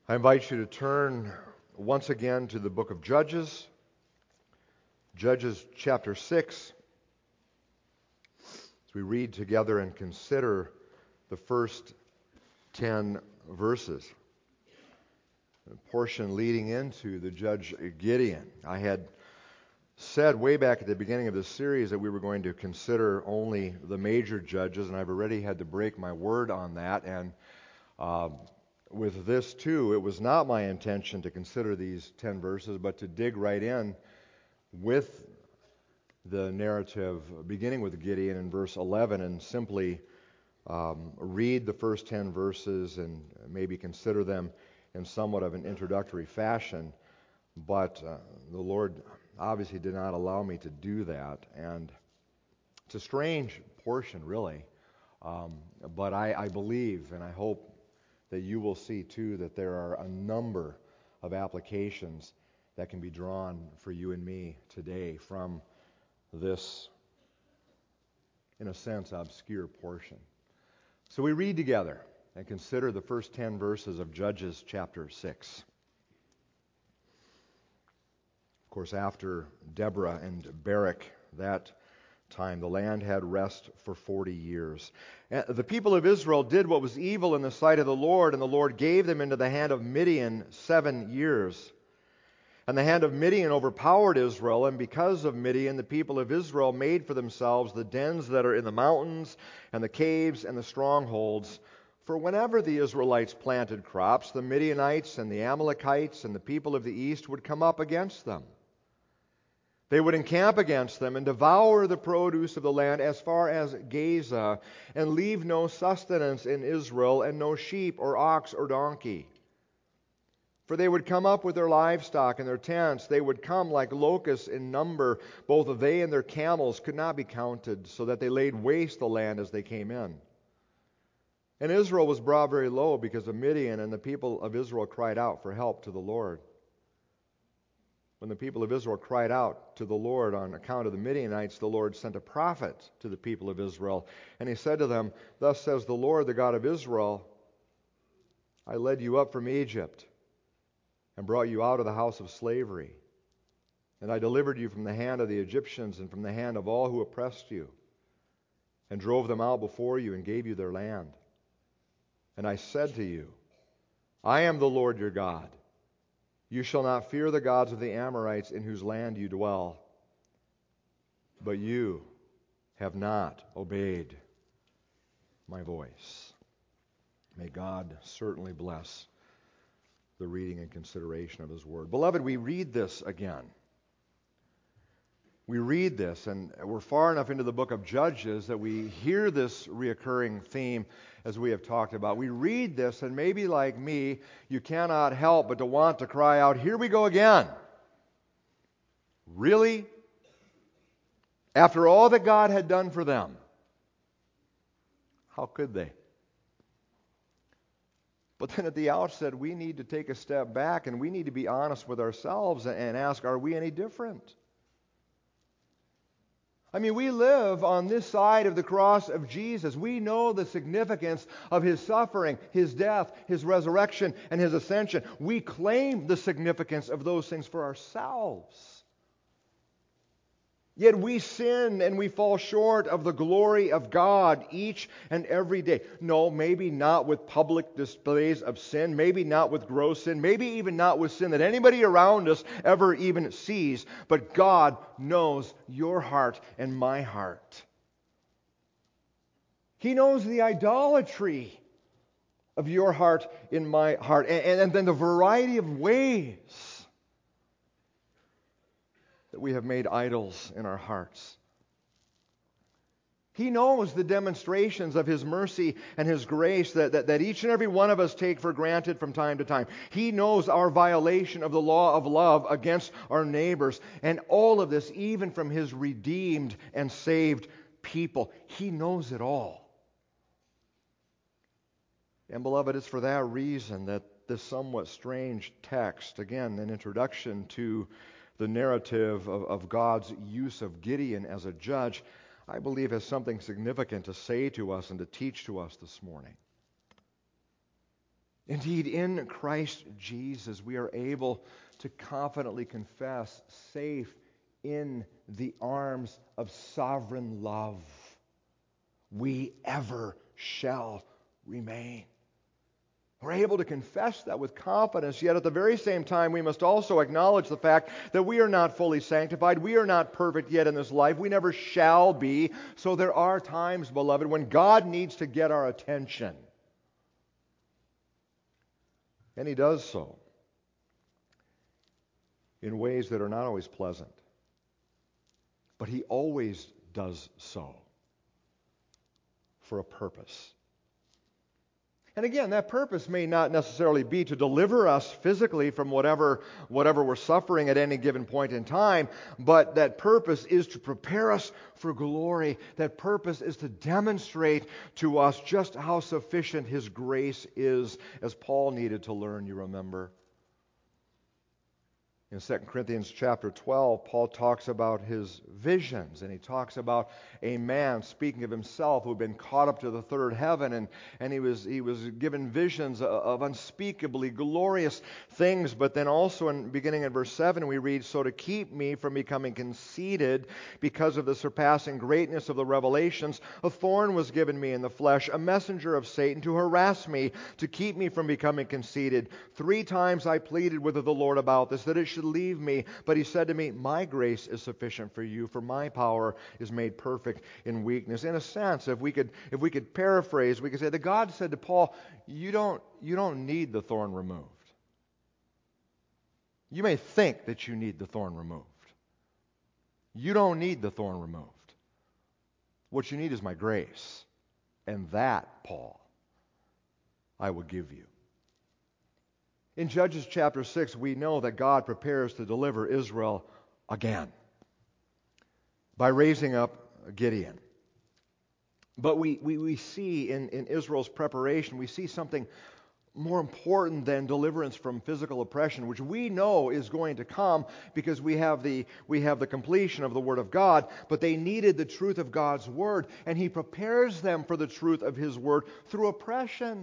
I invite you to turn once again to the book of Judges, Judges chapter 6, as we read together and consider the first 10 verses. A portion leading into the judge Gideon. I had said way back at the beginning of this series that we were going to consider only the major judges, and I've already had to break my word on that. And with this too, it was not my intention to consider these 10 verses, but to dig right in with the narrative, beginning with Gideon in verse 11, and simply read the first 10 verses and maybe consider them in somewhat of an introductory fashion. But the Lord obviously did not allow me to do that, and it's a strange portion, really. But I believe, and I hope that you will see too, that there are a number of applications that can be drawn for you and me today from this, in a sense, obscure portion. So we read together and consider the first 10 verses of Judges chapter 6. Of course, after Deborah and Barak, that time, the land had rest for 40 years. And the people of Israel did what was evil in the sight of the Lord, and the Lord gave them into the hand of Midian 7 years. And the hand of Midian overpowered Israel, and because of Midian, the people of Israel made for themselves the dens that are in the mountains, and the caves, and the strongholds. For whenever the Israelites planted crops, the Midianites and the Amalekites and the people of the east would come up against them. They would encamp against them and devour the produce of the land as far as Gaza, and leave no sustenance in Israel, and no sheep or ox or donkey. For they would come up with their livestock and their tents. They would come like locusts in number. Both they and their camels could not be counted, so that they laid waste the land as they came in. And Israel was brought very low because of Midian, and the people of Israel cried out for help to the Lord. When the people of Israel cried out to the Lord on account of the Midianites, the Lord sent a prophet to the people of Israel. And he said to them, "Thus says the Lord, the God of Israel, I led you up from Egypt and brought you out of the house of slavery. And I delivered you from the hand of the Egyptians and from the hand of all who oppressed you, and drove them out before you and gave you their land. And I said to you, I am the Lord your God. You shall not fear the gods of the Amorites in whose land you dwell. But you have not obeyed my voice." May God certainly bless the reading and consideration of His Word. Beloved, we read this again. We read this, and we're far enough into the book of Judges that we hear this reoccurring theme as we have talked about. We read this, and maybe like me, you cannot help but to want to cry out, "Here we go again." Really? After all that God had done for them, how could they? But then at the outset, we need to take a step back, and we need to be honest with ourselves and ask, are we any different? I mean, we live on this side of the cross of Jesus. We know the significance of His suffering, His death, His resurrection, and His ascension. We claim the significance of those things for ourselves. Yet we sin and we fall short of the glory of God each and every day. No, maybe not with public displays of sin, maybe not with gross sin, maybe even not with sin that anybody around us ever even sees. But God knows your heart and my heart. He knows the idolatry of your heart in my heart, and then the variety of ways that we have made idols in our hearts. He knows the demonstrations of His mercy and His grace that each and every one of us take for granted from time to time. He knows our violation of the law of love against our neighbors, and all of this even from His redeemed and saved people. He knows it all. And beloved, it's for that reason that this somewhat strange text, again, an introduction to the narrative of God's use of Gideon as a judge, I believe has something significant to say to us and to teach to us this morning. Indeed, in Christ Jesus, we are able to confidently confess, safe in the arms of sovereign love, we ever shall remain. We're able to confess that with confidence, yet at the very same time, we must also acknowledge the fact that we are not fully sanctified. We are not perfect yet in this life. We never shall be. So there are times, beloved, when God needs to get our attention. And He does so in ways that are not always pleasant. But He always does so for a purpose. And again, that purpose may not necessarily be to deliver us physically from whatever we're suffering at any given point in time, but that purpose is to prepare us for glory. That purpose is to demonstrate to us just how sufficient His grace is, as Paul needed to learn, you remember. In 2 Corinthians chapter 12, Paul talks about his visions, and he talks about a man, speaking of himself, who had been caught up to the third heaven, and he was given visions of unspeakably glorious things. But then also, beginning in verse 7, we read, "So to keep me from becoming conceited because of the surpassing greatness of the revelations, a thorn was given me in the flesh, a messenger of Satan to harass me, to keep me from becoming conceited. 3 times I pleaded with the Lord about this, that it should leave me. But He said to me, my grace is sufficient for you, for my power is made perfect in weakness." In a sense, if we could paraphrase, we could say that God said to Paul, you don't need the thorn removed. You may think that you need the thorn removed. You don't need the thorn removed. What you need is my grace. And that, Paul, I will give you. In Judges chapter 6, we know that God prepares to deliver Israel again by raising up Gideon. But we see in Israel's preparation, we see something more important than deliverance from physical oppression, which we know is going to come because we have the completion of the Word of God, but they needed the truth of God's Word, and He prepares them for the truth of His Word through oppression.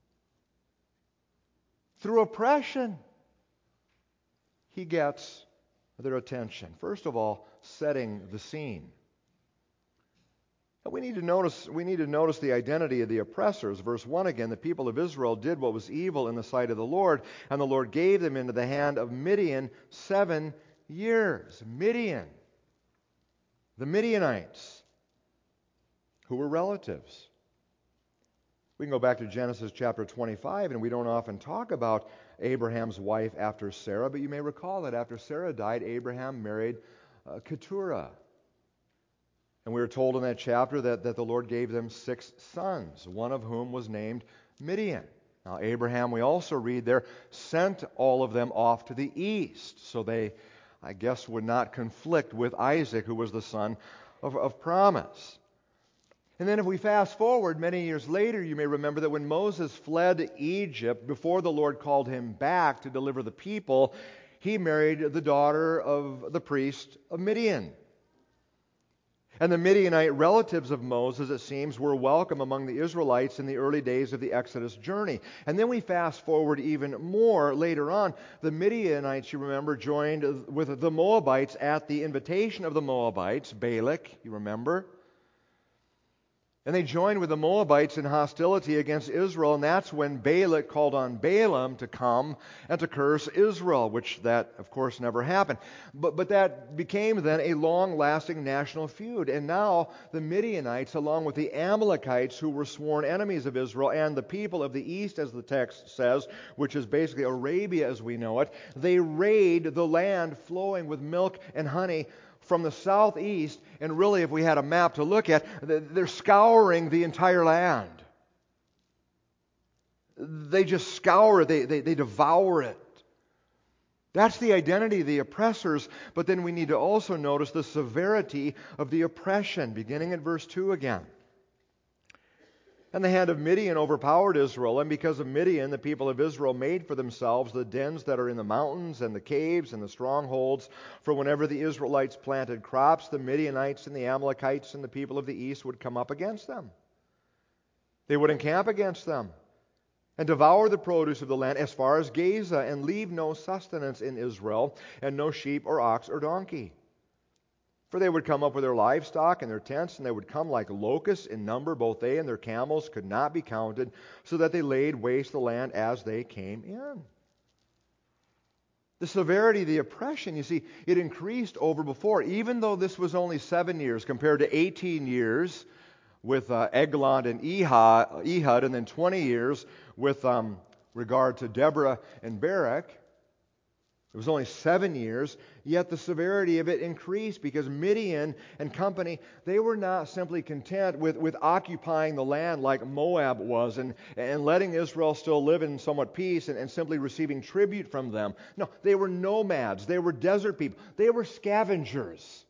Through oppression, He gets their attention. First of all, setting the scene. And we need to notice the identity of the oppressors. Verse 1 again, the people of Israel did what was evil in the sight of the Lord, and the Lord gave them into the hand of Midian 7 years. Midian, the Midianites, who were relatives. We can go back to Genesis chapter 25, and we don't often talk about Abraham's wife after Sarah, but you may recall that after Sarah died, Abraham married Keturah. And we were told in that chapter that the Lord gave them 6 sons, one of whom was named Midian. Now, Abraham, we also read there, sent all of them off to the east, so they, I guess, would not conflict with Isaac, who was the son of promise. And then if we fast forward many years later, you may remember that when Moses fled Egypt, before the Lord called him back to deliver the people, he married the daughter of the priest of Midian. And the Midianite relatives of Moses, it seems, were welcome among the Israelites in the early days of the Exodus journey. And then we fast forward even more later on. The Midianites, you remember, joined with the Moabites at the invitation of the Moabites, Balak, you remember. And they joined with the Moabites in hostility against Israel, and that's when Balak called on Balaam to come and to curse Israel, which that, of course, never happened. But that became then a long-lasting national feud. And now the Midianites, along with the Amalekites, who were sworn enemies of Israel, and the people of the east, as the text says, which is basically Arabia as we know it, they raid the land flowing with milk and honey from the southeast, and really, if we had a map to look at, they're scouring the entire land. They just scour it. They devour it. That's the identity of the oppressors, but then we need to also notice the severity of the oppression, beginning at verse 2 again. And the hand of Midian overpowered Israel, and because of Midian, the people of Israel made for themselves the dens that are in the mountains and the caves and the strongholds. For whenever the Israelites planted crops, the Midianites and the Amalekites and the people of the east would come up against them. They would encamp against them. and devour the produce of the land as far as Gaza, and leave no sustenance in Israel, and no sheep or ox or donkey. For they would come up with their livestock and their tents, and they would come like locusts in number. Both they and their camels could not be counted, so that they laid waste the land as they came in. The severity of the oppression, you see, it increased over before. Even though this was only 7 years compared to 18 years with Eglon and Ehud, and then 20 years with regard to Deborah and Barak. It was only 7 years, yet the severity of it increased because Midian and company, they were not simply content with occupying the land like Moab was and letting Israel still live in somewhat peace and simply receiving tribute from them. No, they were nomads. They were desert people. They were scavengers.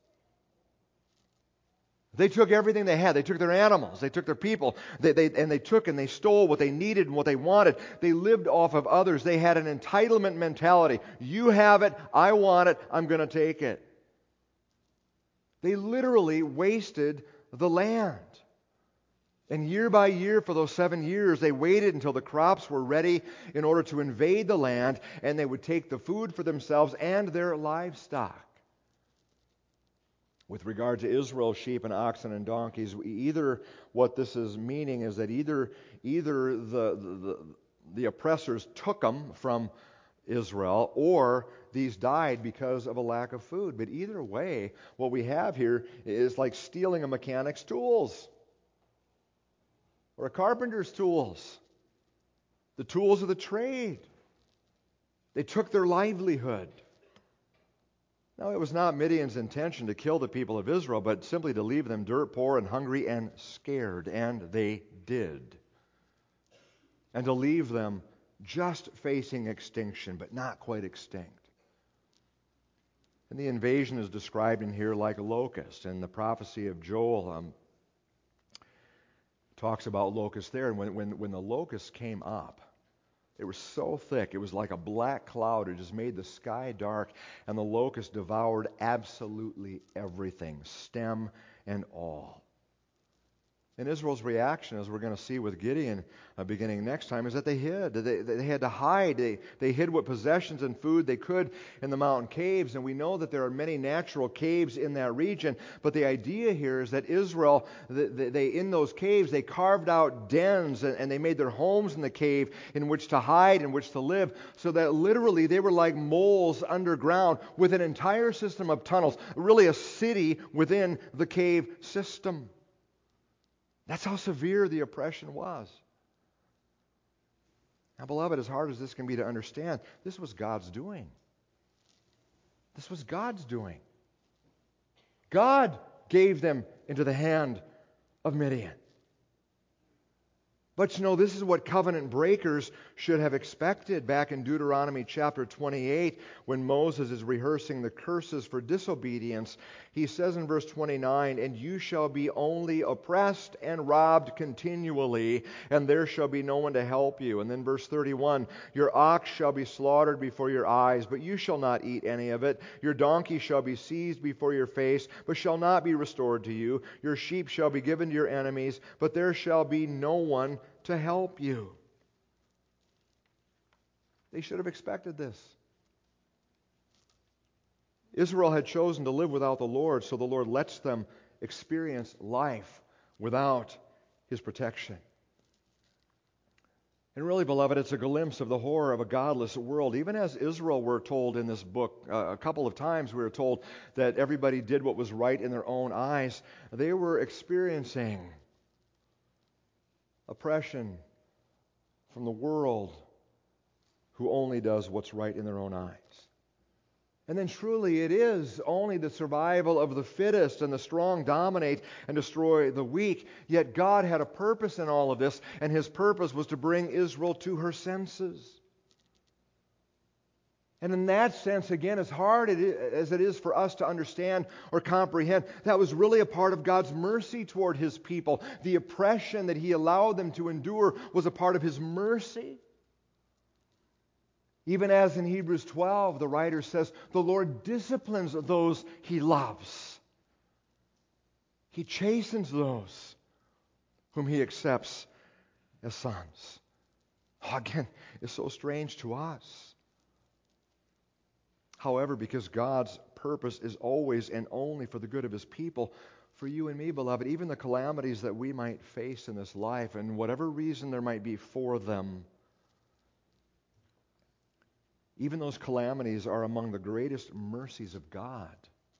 They took everything they had. They took their animals. They took their people. They took and they stole what they needed and what they wanted. They lived off of others. They had an entitlement mentality. You have it. I want it. I'm going to take it. They literally wasted the land. And year by year for those 7 years, they waited until the crops were ready in order to invade the land, and they would take the food for themselves and their livestock. With regard to Israel, sheep and oxen and donkeys, either what this is meaning is that either the oppressors took them from Israel, or these died because of a lack of food. But either way, what we have here is like stealing a mechanic's tools or a carpenter's tools, the tools of the trade. They took their livelihood. Now, it was not Midian's intention to kill the people of Israel, but simply to leave them dirt poor and hungry and scared, and they did. And to leave them just facing extinction, but not quite extinct. And the invasion is described in here like a locust, and the prophecy of Joel talks about locusts there. And when the locusts came up, it was so thick, it was like a black cloud. It just made the sky dark, and the locust devoured absolutely everything, stem and all. And Israel's reaction, as we're going to see with Gideon beginning next time, is that they hid. They had to hide. They hid what possessions and food they could in the mountain caves. And we know that there are many natural caves in that region. But the idea here is that Israel, in those caves, they carved out dens and they made their homes in the cave in which to hide, in which to live, so that literally they were like moles underground with an entire system of tunnels, really a city within the cave system. That's how severe the oppression was. Now, beloved, as hard as this can be to understand, this was God's doing. This was God's doing. God gave them into the hand of Midian. But you know, this is what covenant breakers should have expected back in Deuteronomy chapter 28 when Moses is rehearsing the curses for disobedience. He says in verse 29, "And you shall be only oppressed and robbed continually, and there shall be no one to help you." And then verse 31, "Your ox shall be slaughtered before your eyes, but you shall not eat any of it. Your donkey shall be seized before your face, but shall not be restored to you. Your sheep shall be given to your enemies, but there shall be no one to help you." They should have expected this. Israel had chosen to live without the Lord, so the Lord lets them experience life without His protection. And really, beloved, it's a glimpse of the horror of a godless world. Even as Israel, we're told in this book, a couple of times we were told that everybody did what was right in their own eyes. They were experiencing oppression from the world who only does what's right in their own eyes. And then truly it is only the survival of the fittest, and the strong dominate and destroy the weak. Yet God had a purpose in all of this, and His purpose was to bring Israel to her senses. And in that sense, again, as hard as it is for us to understand or comprehend, that was really a part of God's mercy toward His people. The oppression that He allowed them to endure was a part of His mercy. Even as in Hebrews 12, the writer says, the Lord disciplines those He loves. He chastens those whom He accepts as sons. Again, it's so strange to us. However, because God's purpose is always and only for the good of His people, for you and me, beloved, even the calamities that we might face in this life, and whatever reason there might be for them, even those calamities are among the greatest mercies of God.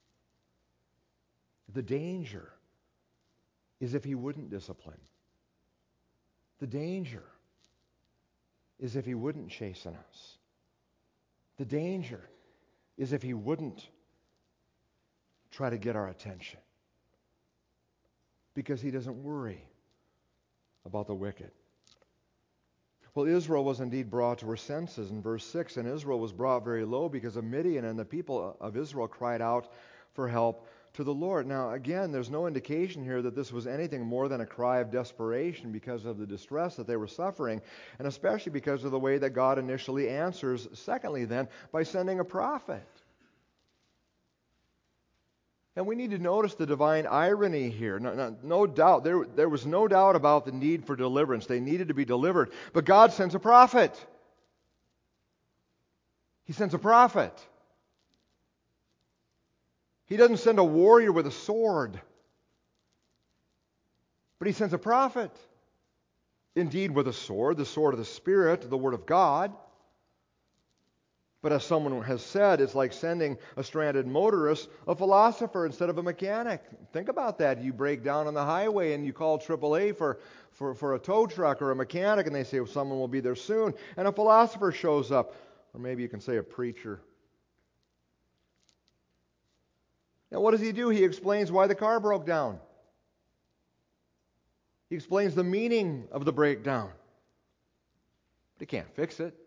The danger is if He wouldn't discipline. The danger is if He wouldn't chasten us. The danger is if He wouldn't try to get our attention. Because He doesn't worry about the wicked. Well, Israel was indeed brought to her senses in verse 6, and Israel was brought very low because of Midian, and the people of Israel cried out for help to the Lord. Now, again, there's no indication here that this was anything more than a cry of desperation because of the distress that they were suffering, and especially because of the way that God initially answers, secondly then, by sending a prophet. And we need to notice the divine irony here. No doubt, there was no doubt about the need for deliverance. They needed to be delivered. But God sends a prophet. He sends a prophet. He doesn't send a warrior with a sword. But He sends a prophet. Indeed, with a sword, the sword of the Spirit, the Word of God. But as someone has said, it's like sending a stranded motorist a philosopher instead of a mechanic. Think about that. You break down on the highway and you call AAA for a tow truck or a mechanic, and they say, well, someone will be there soon. And a philosopher shows up. Or maybe you can say a preacher. Now what does he do? He explains why the car broke down. He explains the meaning of the breakdown. But he can't fix it.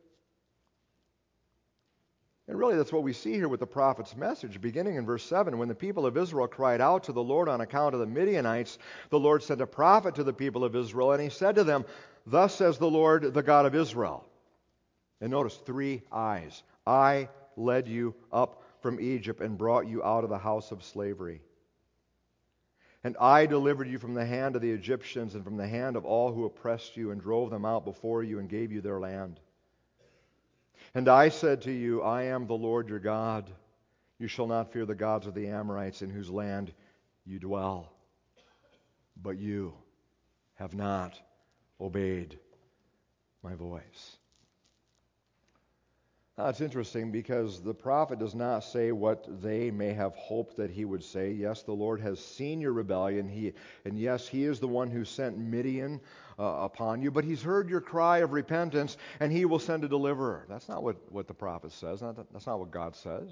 And really that's what we see here with the prophet's message. Beginning in verse 7, when the people of Israel cried out to the Lord on account of the Midianites, the Lord sent a prophet to the people of Israel, and He said to them, thus says the Lord, the God of Israel. And notice 3 I's. I led you up from Egypt and brought you out of the house of slavery. And I delivered you from the hand of the Egyptians and from the hand of all who oppressed you and drove them out before you and gave you their land. And I said to you, I am the Lord your God. You shall not fear the gods of the Amorites in whose land you dwell. But you have not obeyed my voice. Now, it's interesting because the prophet does not say what they may have hoped that he would say. Yes, the Lord has seen your rebellion, and yes, He is the one who sent Midian upon you, but He's heard your cry of repentance, and He will send a deliverer. That's not what the prophet says. That's not what God says.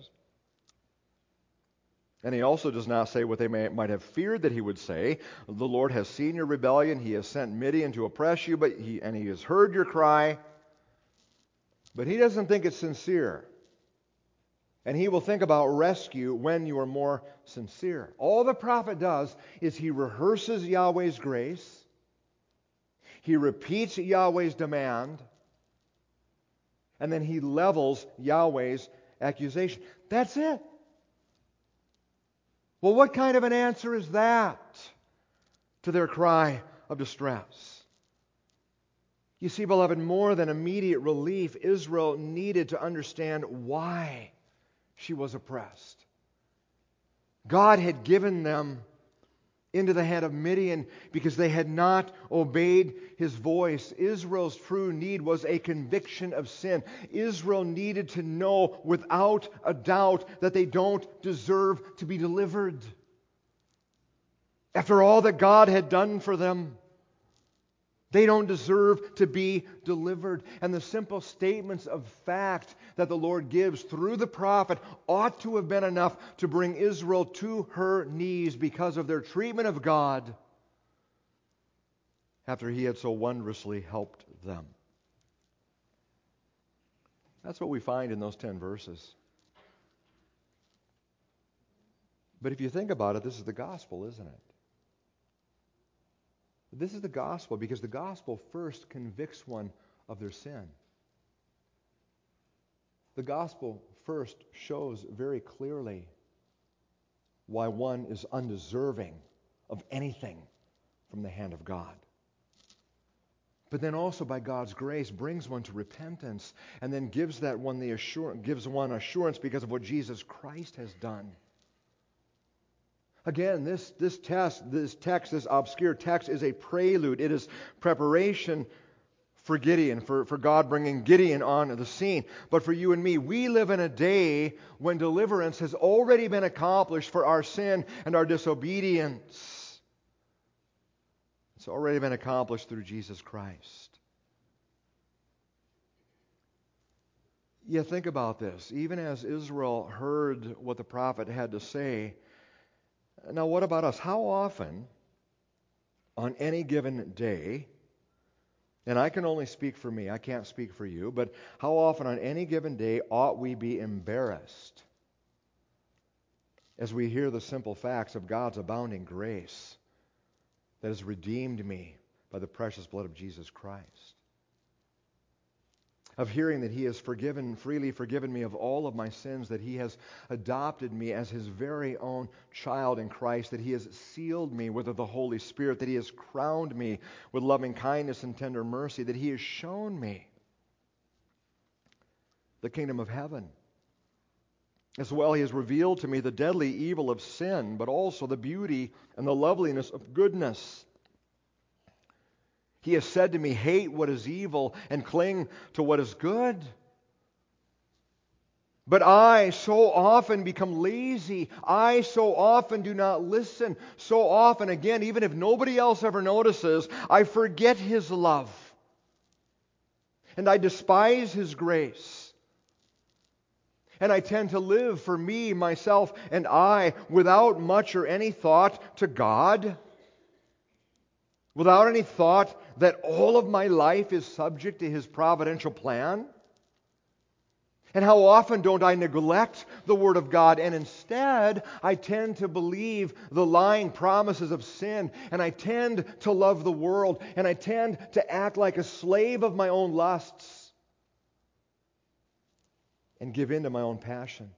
And He also does not say what they might have feared that He would say. The Lord has seen your rebellion. He has sent Midian to oppress you, He has heard your cry. But He doesn't think it's sincere. And He will think about rescue when you are more sincere. All the prophet does is he rehearses Yahweh's grace. He repeats Yahweh's demand. And then he levels Yahweh's accusation. That's it. Well, what kind of an answer is that to their cry of distress? You see, beloved, more than immediate relief, Israel needed to understand why she was oppressed. God had given them into the hand of Midian because they had not obeyed His voice. Israel's true need was a conviction of sin. Israel needed to know without a doubt that they don't deserve to be delivered. After all that God had done for them, they don't deserve to be delivered. And the simple statements of fact that the Lord gives through the prophet ought to have been enough to bring Israel to her knees because of their treatment of God after He had so wondrously helped them. That's what we find in those 10 verses. But if you think about it, this is the gospel, isn't it? This is the gospel because the gospel first convicts one of their sin. The gospel first shows very clearly why one is undeserving of anything from the hand of God. but then also by God's grace brings one to repentance, and then gives one assurance because of what Jesus Christ has done. Again, this text, this obscure text, is a prelude. It is preparation for Gideon, for God bringing Gideon on the scene. But for you and me, we live in a day when deliverance has already been accomplished for our sin and our disobedience. It's already been accomplished through Jesus Christ. Yeah, think about this. Even as Israel heard what the prophet had to say, now what about us? How often on any given day, and I can only speak for me, I can't speak for you, but how often on any given day ought we be embarrassed as we hear the simple facts of God's abounding grace that has redeemed me by the precious blood of Jesus Christ? Of hearing that He has freely forgiven me of all of my sins, that He has adopted me as His very own child in Christ, that He has sealed me with the Holy Spirit, that He has crowned me with loving kindness and tender mercy, that He has shown me the kingdom of heaven. As well, He has revealed to me the deadly evil of sin, but also the beauty and the loveliness of goodness. He has said to me, hate what is evil and cling to what is good. But I so often become lazy. I so often do not listen. So often, again, even if nobody else ever notices, I forget His love. And I despise His grace. And I tend to live for me, myself, and I without much or any thought to God. Without any thought that all of my life is subject to His providential plan? And how often don't I neglect the Word of God, and instead I tend to believe the lying promises of sin, and I tend to love the world, and I tend to act like a slave of my own lusts and give in to my own passions.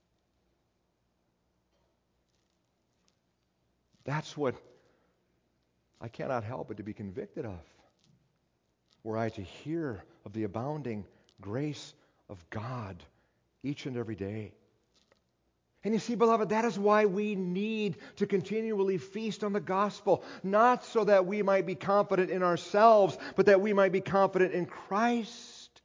That's what I cannot help but to be convicted of, were I to hear of the abounding grace of God each and every day. And you see, beloved, that is why we need to continually feast on the gospel, not so that we might be confident in ourselves, but that we might be confident in Christ.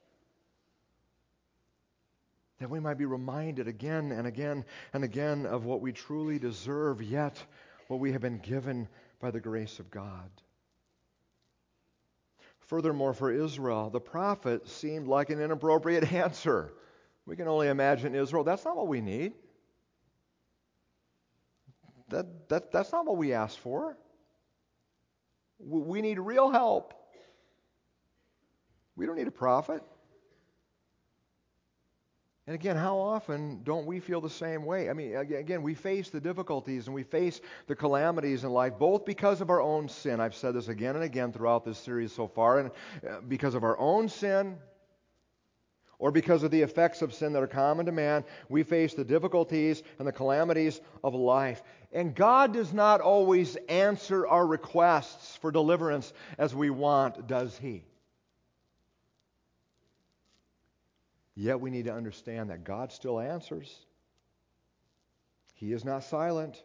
That we might be reminded again and again and again of what we truly deserve, yet what we have been given by the grace of God. Furthermore, for Israel, the prophet seemed like an inappropriate answer. We can only imagine Israel. That's not what we need. That's not what we asked for. We need real help. We don't need a prophet. And again, how often don't we feel the same way? I mean, again, we face the difficulties and we face the calamities in life, both because of our own sin. I've said this again and again throughout this series so far. And because of our own sin, or because of the effects of sin that are common to man, we face the difficulties and the calamities of life. And God does not always answer our requests for deliverance as we want, does He? Yet we need to understand that God still answers. He is not silent.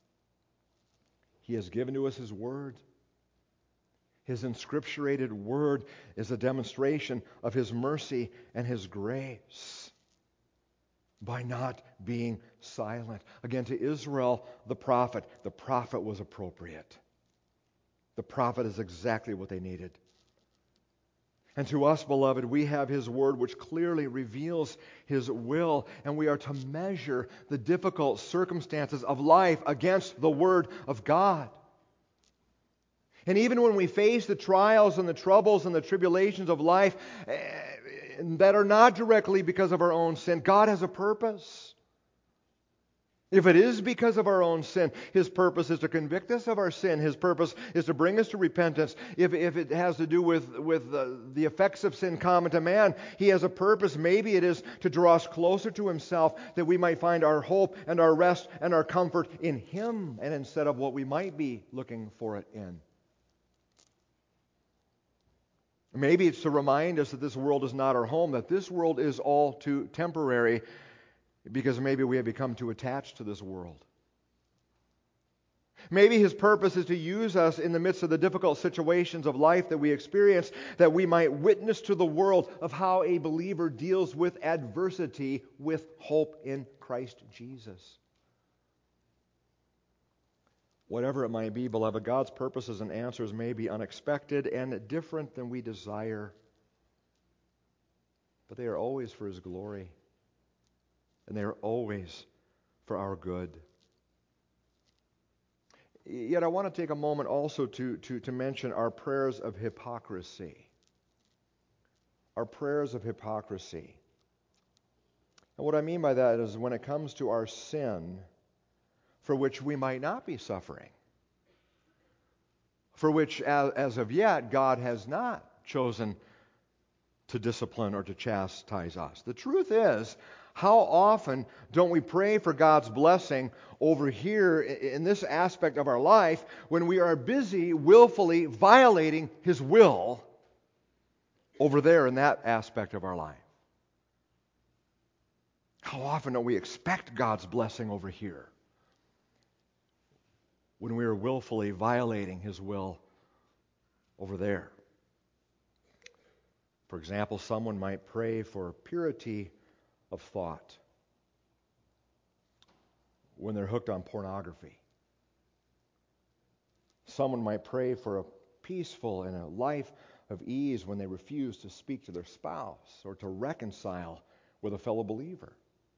He has given to us His Word. His inscripturated Word is a demonstration of His mercy and His grace by not being silent. Again, to Israel, the prophet was appropriate. The prophet is exactly what they needed. And to us, beloved, we have His Word which clearly reveals His will, and we are to measure the difficult circumstances of life against the Word of God. And even when we face the trials and the troubles and the tribulations of life that are not directly because of our own sin, God has a purpose. If it is because of our own sin, His purpose is to convict us of our sin. His purpose is to bring us to repentance. If it has to do with the effects of sin common to man, He has a purpose. Maybe it is to draw us closer to Himself, that we might find our hope and our rest and our comfort in Him, and instead of what we might be looking for it in. Maybe it's to remind us that this world is not our home, that this world is all too temporary, because maybe we have become too attached to this world. Maybe His purpose is to use us in the midst of the difficult situations of life that we experience, that we might witness to the world of how a believer deals with adversity with hope in Christ Jesus. Whatever it might be, beloved, God's purposes and answers may be unexpected and different than we desire, but they are always for His glory, and they are always for our good. Yet I want to take a moment also to mention our prayers of hypocrisy. Our prayers of hypocrisy. And what I mean by that is when it comes to our sin, for which we might not be suffering, for which as of yet God has not chosen to discipline or to chastise us. The truth is, how often don't we pray for God's blessing over here in this aspect of our life when we are busy willfully violating His will over there in that aspect of our life? How often don't we expect God's blessing over here when we are willfully violating His will over there? For example, someone might pray for purity of thought when they're hooked on pornography. Someone might pray for a peaceful and a life of ease when they refuse to speak to their spouse or to reconcile with a fellow believer.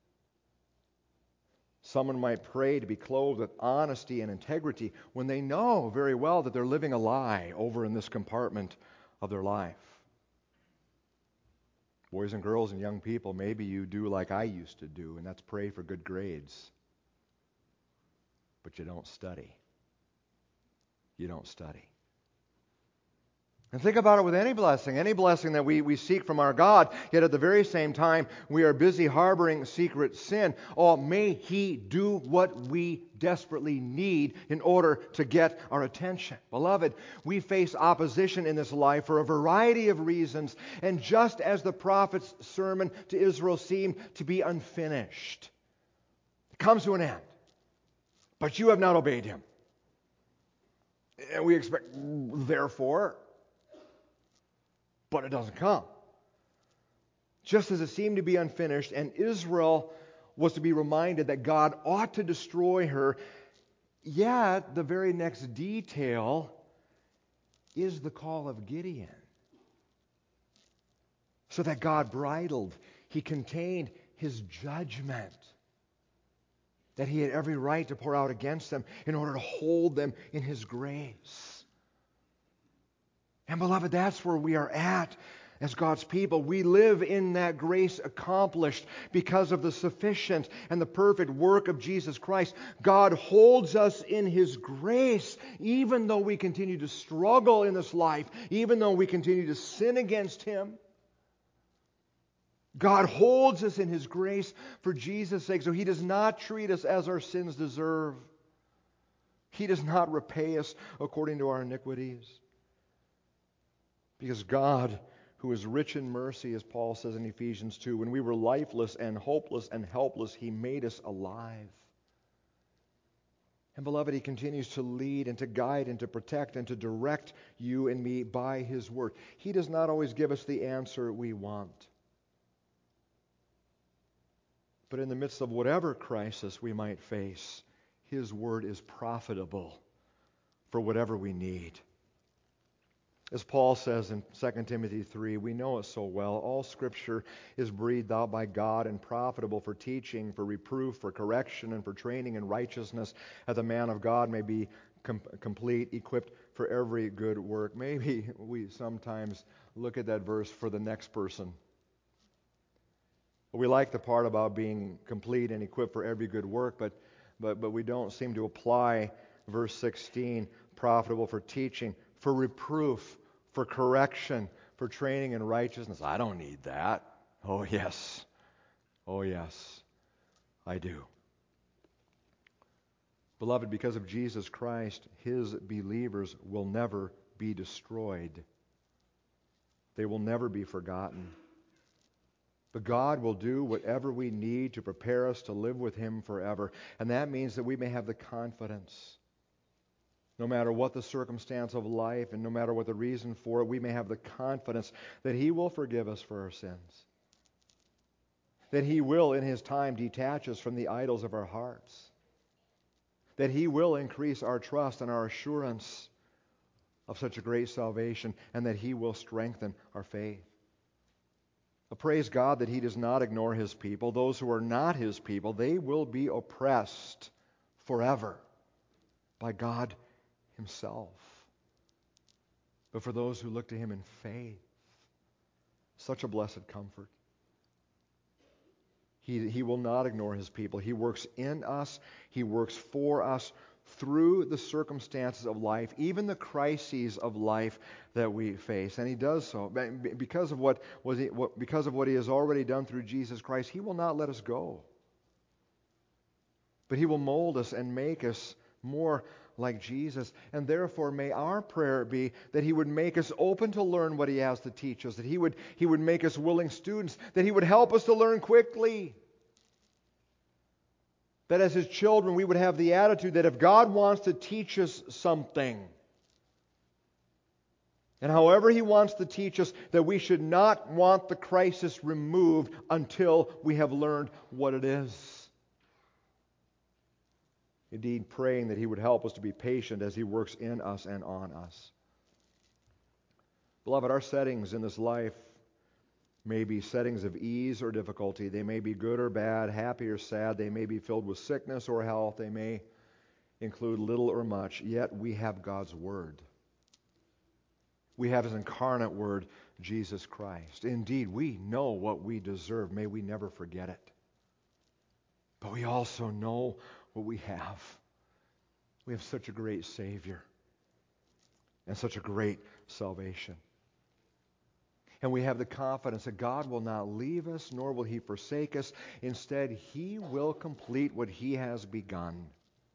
Someone might pray to be clothed with honesty and integrity when they know very well that they're living a lie over in this compartment of their life. Boys and girls and young people, maybe you do like I used to do, and that's pray for good grades. But you don't study. You don't study. And think about it with any blessing that we seek from our God, yet at the very same time we are busy harboring secret sin. Oh, may He do what we desperately need in order to get our attention. Beloved, we face opposition in this life for a variety of reasons, and just as the prophet's sermon to Israel seemed to be unfinished, it comes to an end. But you have not obeyed Him. And we expect, therefore, but it doesn't come. Just as it seemed to be unfinished, and Israel was to be reminded that God ought to destroy her, yet the very next detail is the call of Gideon. So that God bridled, He contained His judgment that He had every right to pour out against them in order to hold them in His grace. And beloved, that's where we are at as God's people. We live in that grace accomplished because of the sufficient and the perfect work of Jesus Christ. God holds us in His grace even though we continue to struggle in this life, even though we continue to sin against Him. God holds us in His grace for Jesus' sake, so He does not treat us as our sins deserve. He does not repay us according to our iniquities. Because God, who is rich in mercy, as Paul says in Ephesians 2, when we were lifeless and hopeless and helpless, He made us alive. And beloved, He continues to lead and to guide and to protect and to direct you and me by His Word. He does not always give us the answer we want. But in the midst of whatever crisis we might face, His Word is profitable for whatever we need. As Paul says in 2 Timothy 3, we know it so well. All Scripture is breathed out by God and profitable for teaching, for reproof, for correction, and for training in righteousness, that the man of God may be complete, equipped for every good work. Maybe we sometimes look at that verse for the next person. We like the part about being complete and equipped for every good work, but we don't seem to apply verse 16, profitable for teaching, for reproof, for correction, for training in righteousness. I don't need that. Oh, yes. Oh, yes. I do. Beloved, because of Jesus Christ, His believers will never be destroyed. They will never be forgotten. But God will do whatever we need to prepare us to live with Him forever. And that means that we may have the confidence, no matter what the circumstance of life and no matter what the reason for it, we may have the confidence that He will forgive us for our sins. That He will, in His time, detach us from the idols of our hearts. That He will increase our trust and our assurance of such a great salvation, and that He will strengthen our faith. Praise God that He does not ignore His people. Those who are not His people, they will be oppressed forever by God Himself. But for those who look to Him in faith, such a blessed comfort. He will not ignore His people. He works in us. He works for us through the circumstances of life, even the crises of life that we face. And He does so. Because of what He has already done through Jesus Christ, He will not let us go. But He will mold us and make us more like Jesus. And therefore, may our prayer be that He would make us open to learn what He has to teach us, that He would make us willing students, that He would help us to learn quickly. That as His children, we would have the attitude that if God wants to teach us something, and however He wants to teach us, that we should not want the crisis removed until we have learned what it is. Indeed, praying that He would help us to be patient as He works in us and on us. Beloved, our settings in this life may be settings of ease or difficulty. They may be good or bad, happy or sad. They may be filled with sickness or health. They may include little or much. Yet we have God's Word. We have His incarnate Word, Jesus Christ. Indeed, we know what we deserve. May we never forget it. But we also know what we have. We have such a great Savior and such a great salvation. And we have the confidence that God will not leave us, nor will He forsake us. Instead, He will complete what He has begun.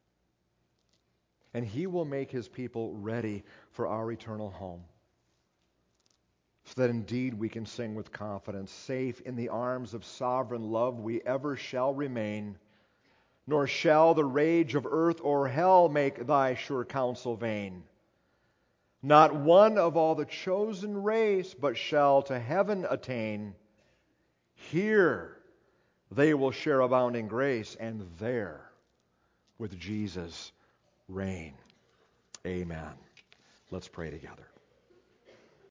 And He will make His people ready for our eternal home. So that indeed we can sing with confidence, safe in the arms of sovereign love we ever shall remain, nor shall the rage of earth or hell make Thy sure counsel vain. Not one of all the chosen race, but shall to heaven attain. Here they will share abounding grace, and there with Jesus reign. Amen. Let's pray together.